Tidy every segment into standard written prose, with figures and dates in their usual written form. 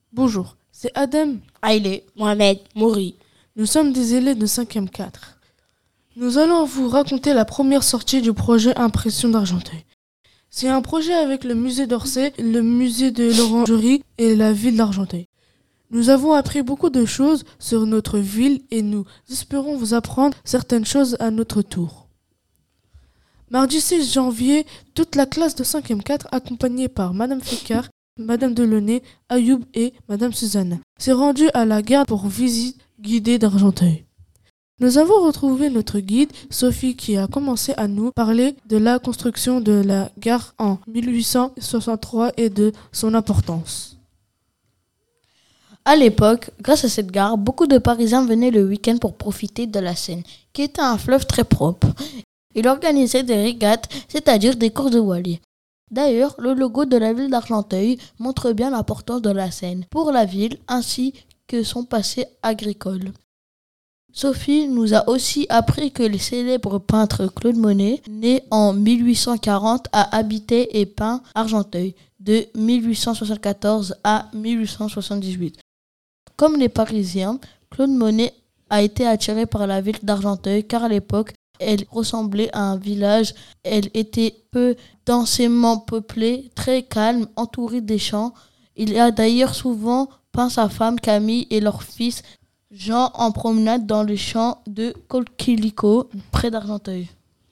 Bonjour, c'est Adem, Aïlé, Mohamed, Mouri. nous sommes des élèves de 5e 4. Nous allons vous raconter la première sortie du projet Impression d'Argenteuil. C'est un projet avec le musée d'Orsay, le musée de l'Orangerie et la ville d'Argenteuil. Nous avons appris beaucoup de choses sur notre ville et nous espérons vous apprendre certaines choses à notre tour. Mardi 6 janvier, toute la classe de 5e 4, accompagnée par Madame Fécard, Madame Delaunay, Ayoub et Madame Suzanne, s'est rendue à la gare pour visite guidée d'Argenteuil. Nous avons retrouvé notre guide, Sophie, qui a commencé à nous parler de la construction de la gare en 1863 et de son importance. À l'époque, grâce à cette gare, beaucoup de Parisiens venaient le week-end pour profiter de la Seine, qui était un fleuve très propre. Il organisait des régates, c'est-à-dire des courses de voiliers. D'ailleurs, le logo de la ville d'Argenteuil montre bien l'importance de la Seine pour la ville ainsi que son passé agricole. Sophie nous a aussi appris que le célèbre peintre Claude Monet, né en 1840, a habité et peint Argenteuil de 1874 à 1878. Comme les Parisiens, Claude Monet a été attiré par la ville d'Argenteuil car à l'époque, elle ressemblait à un village. Elle était peu densément peuplée, très calme, entourée des champs. Il a d'ailleurs souvent peint sa femme Camille et leur fils Jean en promenade dans les champs de Colquilico, près d'Argenteuil.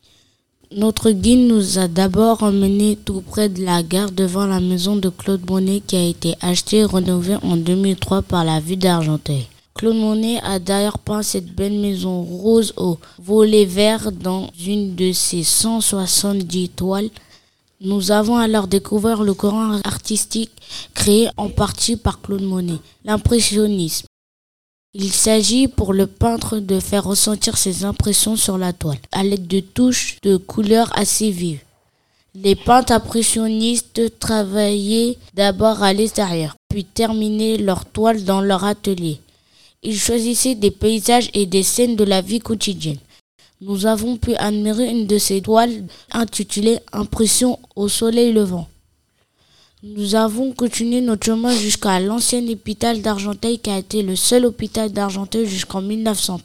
Notre guide nous a d'abord emmenés tout près de la gare devant la maison de Claude Monet qui a été achetée et rénovée en 2003 par la ville d'Argenteuil. Claude Monet a d'ailleurs peint cette belle maison rose au volet vert dans une de ses 170 toiles. Nous avons alors découvert le courant artistique créé en partie par Claude Monet, l'impressionnisme. Il s'agit pour le peintre de faire ressentir ses impressions sur la toile à l'aide de touches de couleurs assez vives. Les peintres impressionnistes travaillaient d'abord à l'extérieur, puis terminaient leurs toiles dans leur atelier. Ils choisissaient des paysages et des scènes de la vie quotidienne. Nous avons pu admirer une de ces toiles intitulée « Impression au soleil levant ». Nous avons continué notre chemin jusqu'à l'ancien hôpital d'Argenteuil qui a été le seul hôpital d'Argenteuil jusqu'en 1900.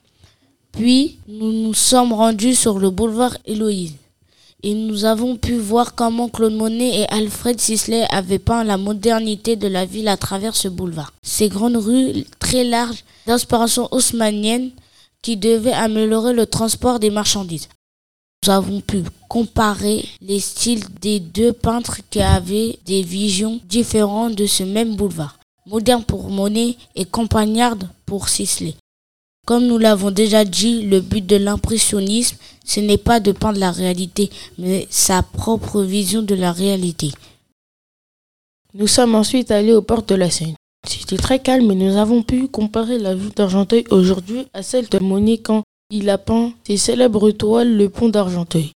Puis, nous nous sommes rendus sur le boulevard Héloïse. Et nous avons pu voir comment Claude Monet et Alfred Sisley avaient peint la modernité de la ville à travers ce boulevard. Ces grandes rues très larges d'inspiration haussmannienne qui devaient améliorer le transport des marchandises. Nous avons pu comparer les styles des deux peintres qui avaient des visions différentes de ce même boulevard. Moderne pour Monet et campagnarde pour Sisley. Comme nous l'avons déjà dit, le but de l'impressionnisme, ce n'est pas de peindre la réalité, mais sa propre vision de la réalité. Nous sommes ensuite allés aux portes de la Seine. C'était très calme et nous avons pu comparer la vue d'Argenteuil aujourd'hui à celle de Monet quand il a peint ses célèbres toiles Le Pont d'Argenteuil.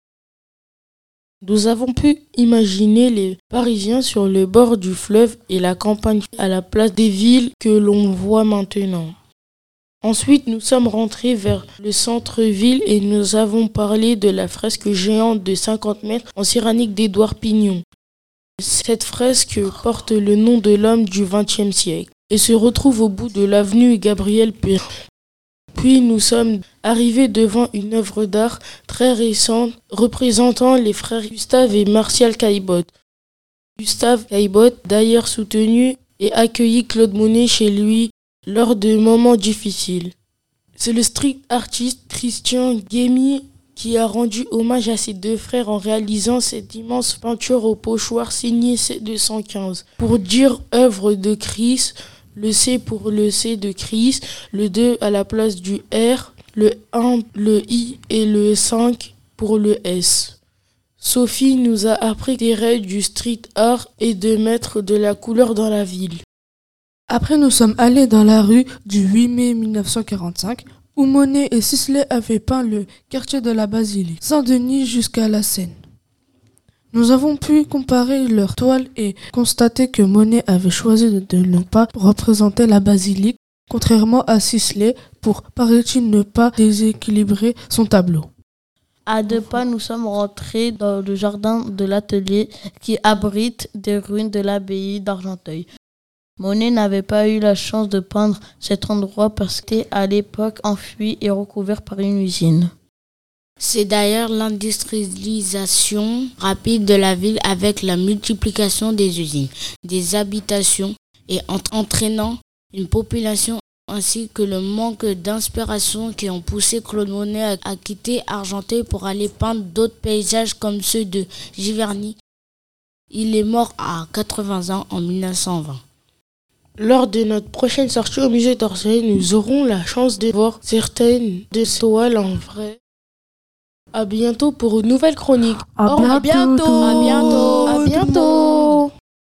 Nous avons pu imaginer les Parisiens sur le bord du fleuve et la campagne à la place des villes que l'on voit maintenant. Ensuite, nous sommes rentrés vers le centre-ville et nous avons parlé de la fresque géante de 50 mètres en céramique d'Édouard Pignon. Cette fresque porte le nom de l'homme du XXe siècle et se retrouve au bout de l'avenue Gabriel Péri. Puis nous sommes arrivés devant une œuvre d'art très récente représentant les frères Gustave et Martial Caillebotte. Gustave Caillebotte d'ailleurs soutenu et accueilli Claude Monet chez lui lors de moments difficiles. C'est le street artiste Christian Guémy qui a rendu hommage à ses deux frères en réalisant cette immense peinture au pochoir signée C215. Pour dire œuvre de Chris, le C pour le C de Chris, le 2 à la place du R, le 1, le I et le 5 pour le S. Sophie nous a appris des règles du street art et de mettre de la couleur dans la ville. Après, nous sommes allés dans la rue du 8 mai 1945, où Monet et Sisley avaient peint le quartier de la Basilique, Saint-Denis jusqu'à la Seine. Nous avons pu comparer leurs toiles et constater que Monet avait choisi de ne pas représenter la basilique, contrairement à Sisley, pour, paraît-il, ne pas déséquilibrer son tableau. À 2 pas, nous sommes rentrés dans le jardin de l'atelier qui abrite des ruines de l'abbaye d'Argenteuil. Monet n'avait pas eu la chance de peindre cet endroit parce qu'il était à l'époque enfui et recouvert par une usine. C'est d'ailleurs l'industrialisation rapide de la ville avec la multiplication des usines, des habitations et entraînant une population ainsi que le manque d'inspiration qui ont poussé Claude Monet à quitter Argenteuil pour aller peindre d'autres paysages comme ceux de Giverny. Il est mort à 80 ans en 1920. Lors de notre prochaine sortie au musée d'Orsay, nous aurons la chance de voir certaines de ces toiles en vrai. À bientôt pour une nouvelle chronique. À bientôt. À bientôt.